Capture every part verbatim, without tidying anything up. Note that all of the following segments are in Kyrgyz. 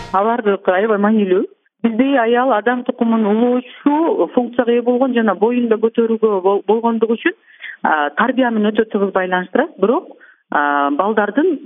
алар аябай маанилүү. Бизде аял адам тукумун улоочу функцияга ээ болгон жана боюнда көтөрүүгө болгондугу үчүн тарбия менен өтө тыгыз байланыштырат. Бирок балдардын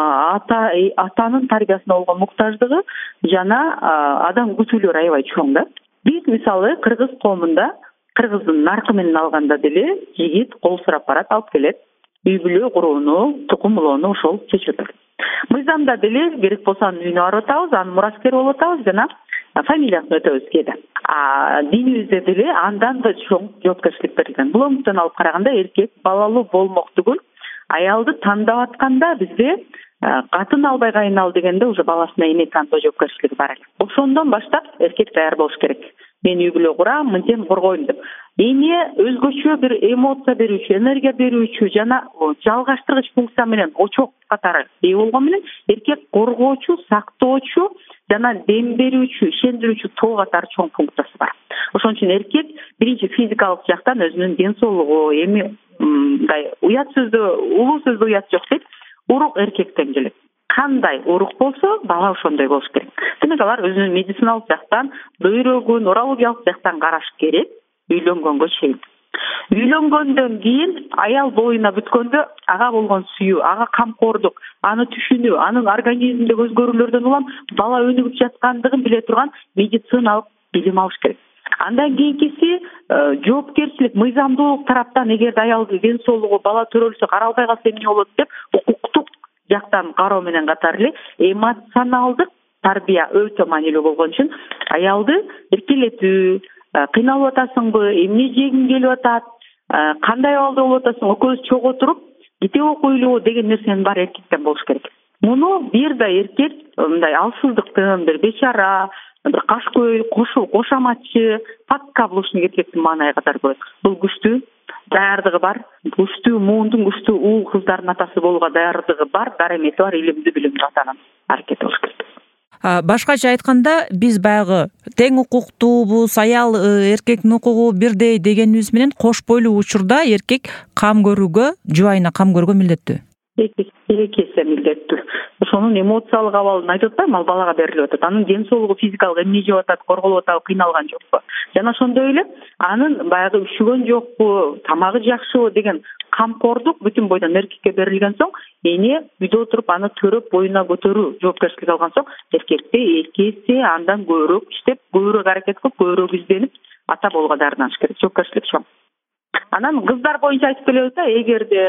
ата атанын тарбиясына болгон муктаждыгы жана адам күтүүлөрү аябай чоң да. Биз мисалы кыргыз коомунда кыргыздын наркы менен алганда деле жигит кол сурап барат, алып келет. Үй бүлө курууну, тукум улоону ошол чечип атат. Мыйзамда деле керек болсо анын үйүнө барып атабыз, анын мураскери болуп атабыз жана фамилиясын өтөбүз кээде. Динибизде деле андан да чоң жоопкерчилик берилген. Бул өмүттөн алып караганда эркек балалуу болмок түгүл, аялды тандап атканда бизде катын албай кайын дегенде уже баласына эне тандоо жоопкерчилиги бар эле. Ошондон баштап эркек даяр болуш керек. Мен үй бүлө курам, мынтен коргойм деп. Эне өзгөчө бир эмоция берүүчү, энергия берүүчү жана жалгаштыргыч функция менен очок катары ээ болгон менен эркек коргоочу, сактоочу жана дем берүүчү, ишендирүүчү тоо катары чоң функциясы бар. Ошон үчүн эркек биринчи физикалык жактан өзүнүн ден соолугу, эми мындай уят сөздө, улуу сөздө уят жок дейт, урук эркектен келет. Кандай урук болсо, бала ошондой болуш керек. Демек алар өзүнүн медициналык жактан, бөйрөгүн, урологиялык жактан караш керек үйлөнгөнгө чейин. Үйлөнгөндөн кийин аял боюна бүткөндө ага болгон сүйүү, ага камкордук, аны түшүнүү, анын организминдеги өзгөрүүлөрдөн улам бала өнүгүп жаткандыгын биле турган медициналык билим алыш керек. Андан кийинкиси жоопкерчилик, мыйзамдуулук тараптан эгерде аялдын ден соолугу бала төрөлсө каралбай калса эмне болот деп укуктук жактан кароо менен катар эле эмоционалдык тарбия өтө маанилүү болгон үчүн аялды эркелетүү, кыйналып атасыңбы, эмне жегиң келип атат, кандай абалда болуп атасың, экөөбүз чогуу туруп китеп окуйлу деген нерсенин баары эркектен болуш керек. Муну бир да эркек мындай алсыздыктын, бир бечара, бир кашкөй, кошул, кошаматчы, подкаблучник эркектин маанайы катары көрөт. Бул күчтүү, даярдыгы бар, күчтүү муундун күчтүү уул кыздардын атасы болууга даярдыгы бар, даремети бар, илимдүү, билимдүү атанын аракети болуш керек. Башкача айтканда, биз баягы тең укуктуубуз, аял эркектин укугу бирдей дегенибиз менен кош бойлуу учурда эркек кам көрүүгө, жубайына кам көрүүгө милдеттүү. Эки эсе милдеттүү. Ошонун эмоциялык абалын айтып атпайбы, ал балага берилип атат. Анын ден соолугу физикалык эмне жеп атат, корголуп атабы, кыйналган жокпу? Жана ошондой эле анын баягы үшүгөн жокпу, тамагы жакшыбы деген камкордук бүтүн бойдон эркекке берилген соң, эне үйдө отуруп аны төрөп боюна көтөрүү жоопкерчилик алган соң, эркекте эки эсе андан көбүрөөк иштеп, көбүрөөк аракет кылып, көбүрөөк изденип ата болууга даярданыш керек. Жоопкерчилик чоң. Анан кыздар боюнча айтып келебиз да, эгерде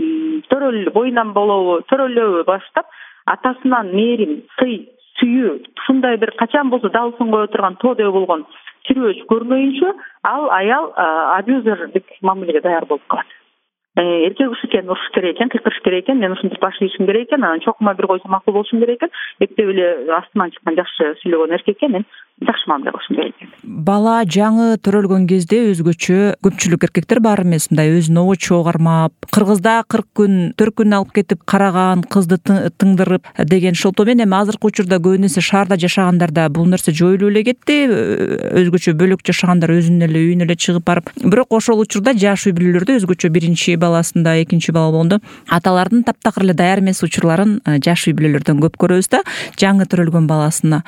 төрөл боюнан болобу, төрөлөбү баштап атасынан мээрим, сый, сүйүү, ушундай бир качан болсо далысын кое турган тоодой болгон сүрөөч көрмөйүнчө, ал аял абьюзердик мамилеге даяр болуп калат. Эркек ушу экен, уруш керек экен, кыйкырыш керек экен, мен ушинтип баш ийишим керек экен, анан чокума бир койсо макул болушум керек экен, эптеп эле астынан чыккан жакшы сүйлөгөн эркекке мен жакшы мамиле кылышым керек экен. Бала жаңы төрөлгөн кезде өзгөчө көпчүлүк эркектер бар эмес, мындай өзүн обочо кармап, кыргызда кырк күн, төрт күн алып кетип караган, кызды тыңдырып деген шылтоо менен. Эми азыркы учурда көбүнесе шаарда жашагандарда бул нерсе жоюлуп эле кетти. Өзгөчө бөлөк жашагандар өзүнүн эле үйүнө эле чыгып барып. Бирок ошол учурда жаш үй бүлөлөрдө өзгөчө биринчи баласында, экинчи бала болгондо аталардын таптакыр эле даяр эмес учурларын жаш үй бүлөлөрдөн көп көрөбүз да. Жаңы төрөлгөн баласына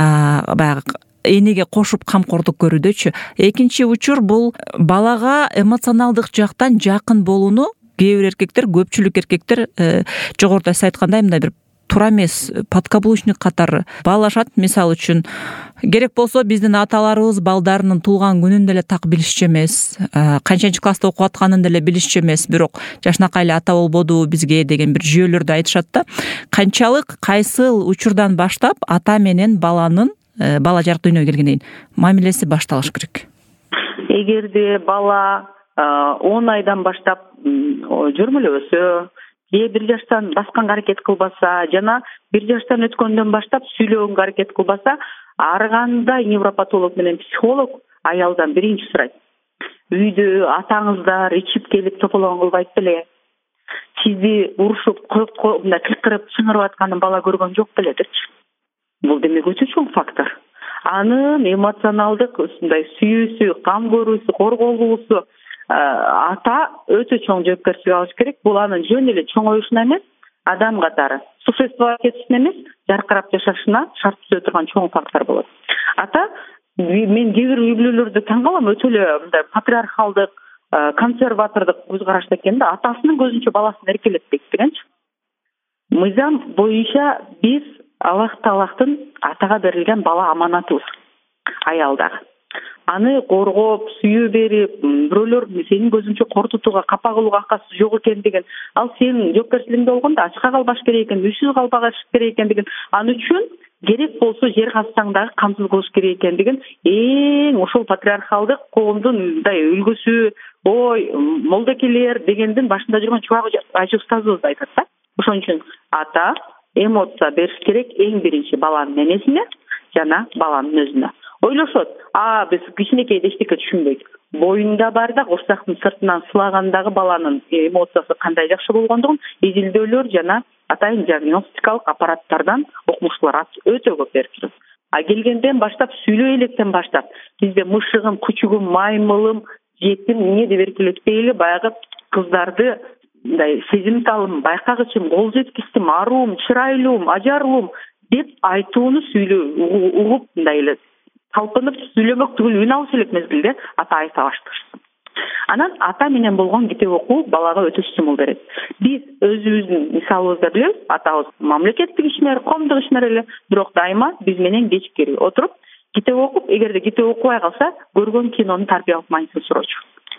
баягы энеге кошуп камкордук көрүүдөчү. Экинчи учур бул балага эмоционалдык жактан жакын болууну кээ бир эркектер, көпчүлүк эркектер жогоруда сиз айткандай мындай бир туура эмес, подкаблучник катары баалашат. Мисалы үчүн керек болсо биздин аталарыбыз балдарынын туулган күнүн деле так билишчү эмес, канчанчы класста окуп атканын деле билишчү эмес, бирок жашынакай эле ата болбоду бизге деген бир жүйөлөрдү айтышат да. Канчалык, кайсыл учурдан баштап ата менен баланын бала жарык дүйнөгө келгенден кийин мамилеси башталыш керек? Эгерде бала он айдан баштап жүрмөлөбөсө, же бир жаштан басканга аракет кылбаса, жана бир жаштан өткөндөн баштап сүйлөгөнгө аракет кылбаса, ары кандай невропатолог менен психолог аялдан биринчи сурайт. Үйдө атаңыздар ичип келип тополоң кылбайт беле? Сизди урушуп, мындай кыркырып, чыңырып атканын бала көргөн жок беле депчи. Бул демек өтө чоң фактор. Анын эмоционалдык ушундай сүйүүсү, кам көрүүсү, корголуусу ата өтө чоң жоопкерчилик алыш керек. Бул анын жөн эле чоңоюшуна эмес, адам катары существовать этишине эмес, жаркырап жашашына шарт түзө турган чоң фактор болот. Ата мен кээ бир үй бүлөлөрдү таң калам, өтө эле мындай патриархалдык, консерватордук көз карашта экен да, атасынын көзүнчө баласын эркелетпейт дегенчи. Мыйзам боюнча биз Аллах Таалахтын атага берилген бала аманатыбыз, аялдагы. Аны коргоп, сүйө берип, бирөөлөр сенин көзүнчө кортутууга, капа кылууга акасы жок экен деген, ал сенин жоопкерчилигиңде болгондо ачка калбаш керек экен, үйсүз калбаш керек экен деген, аны үчүн керек болсо жер казсаң дагы камсыз кылыш керек экен деген эң ошол патриархалдык коомдун мындай үлгүсү, ой, молдекелер дегендин башында жүргөн чубак ажы устазыбыз айтат да. Ошон үчүн ата эмоция бериш керек эң биринчи баланын энесине жана баланын өзүнө. Ойлошот, а биз кичинекейде эчтеке түшүнбөйт. Боюнда бар да курсактын сыртынан сылагандагы баланын эмоциясы кандай жакшы болгондугун изилдөөлөр жана атайын диагностикалык аппараттардан окумуштуулар өтө көп берип турат. А келгенден баштап, сүйлөй электен баштап бизде мышыгым, күчүгүм, маймылым, жетим эмне деп эркелетпей эле баягы кыздарды мындай сезимталым, байкагычым, кол жеткичтим, аруум, чырайлуум, ажарлуум деп айтууну сүйлөө угуп мындай эле талпынып сүйлөмөк түгүл үн алыш элек мезгилде ата айта башташты. Анан ата менен болгон китеп окуу балага өтө стимул берет. Биз өзүбүздүн мисалыбызда билебиз, атабыз мамлекеттик ишмер, коомдук ишмер эле, бирок дайыма биз менен кечиккери отуруп китеп окуп, эгерде китеп окубай калса, көргөн кинонун тарбиялык мааниси сурочу.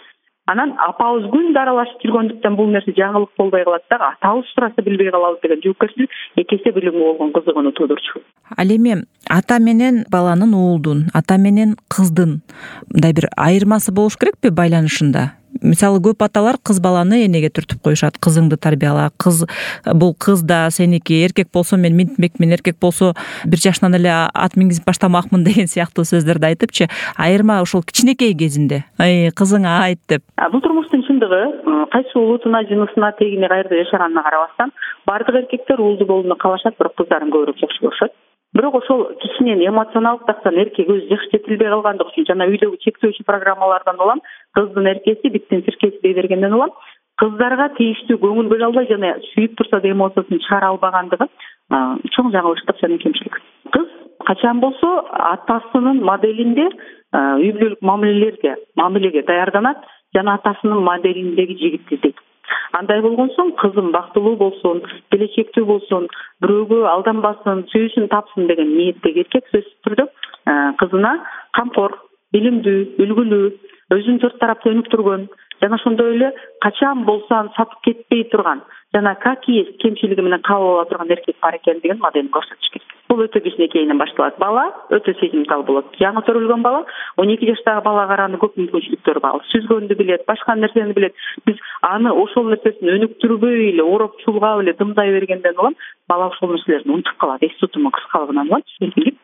Анан апабыз күндө аралашып жүргөндүктөн бул нерсе жаңылык болбой калат да, атабыз сураса билбей калабыз деген жоопкерчилик эки эсе билимге болгон кызыгууну туудурчу. Ал эми ата менен баланын, уулдун, ата менен кыздын мындай бир айырмасы болуш керекпи байланышында? Мисалы көп аталар кыз баланы энеге түртүп коюшат, кызыңды тарбияла, кыз бул кыз да сеники, эркек болсо мен минтмекмин, эркек болсо бир жашынан эле ат мингизип баштамакмын деген сыяктуу сөздөрдү айтыпчы, айырма ошол кичинекей кезинде, ай кызыңа айт деп. Бул турмуштун чындыгы, кайсы улутуна, жынысына, тегине, каерде жашаганына карабастан, бардык эркектер уулду болууну каалашат, бирок кыздарын көбүрөөк жакшы көрүшөт. Бирок ошол кичинен эмоционалдык жактан эркек өзү жакшы жетилбей калгандыгы үчүн жана үйдөгү чектөөчү программалардан улам кыздын эркеси биттин сиркеси дей бергенден улам кыздарга тийиштүү көңүл бөлө албай жана сүйүп турса да эмоциясын чыгара албагандыгы чоң жаңылыштык жана кемчилик. Кыз качан болсо атасынын моделинде үй бүлөлүк мамилелерге, мамилеге даярданат жана атасынын моделиндеги жигитти издейт. Андай болгон соң кызым бактылуу болсун, келечектүү болсун, бирөөгө алданбасын, сүйүүсүн тапсын деген ниеттеги эркек сөзсүз түрдө кызына камкор, билимдүү, үлгүлүү, өзүн төрт тарапта өнүктүргөн жана ошондой эле качан болсо сатып кетпей турган жана как есть кемчилиги менен кабыл ала турган эркек бар экендигин моделин көрсөтүш керек. Бул өтө кичинекейинен башталат. Бала өтө сезимтал болот. Жаңы төрөлгөн бала он эки жаштагы бала караны көп мүмкүнчүлүктөрү бар. Сүзгөндү билет, башка нерсени билет. Биз аны ошол нерсесин өнүктүрбөй эле, ороп чулгап эле дымдай бергенден улам бала ошол нерселерди унутуп калат, эс тутуму кыскалыгынан улам.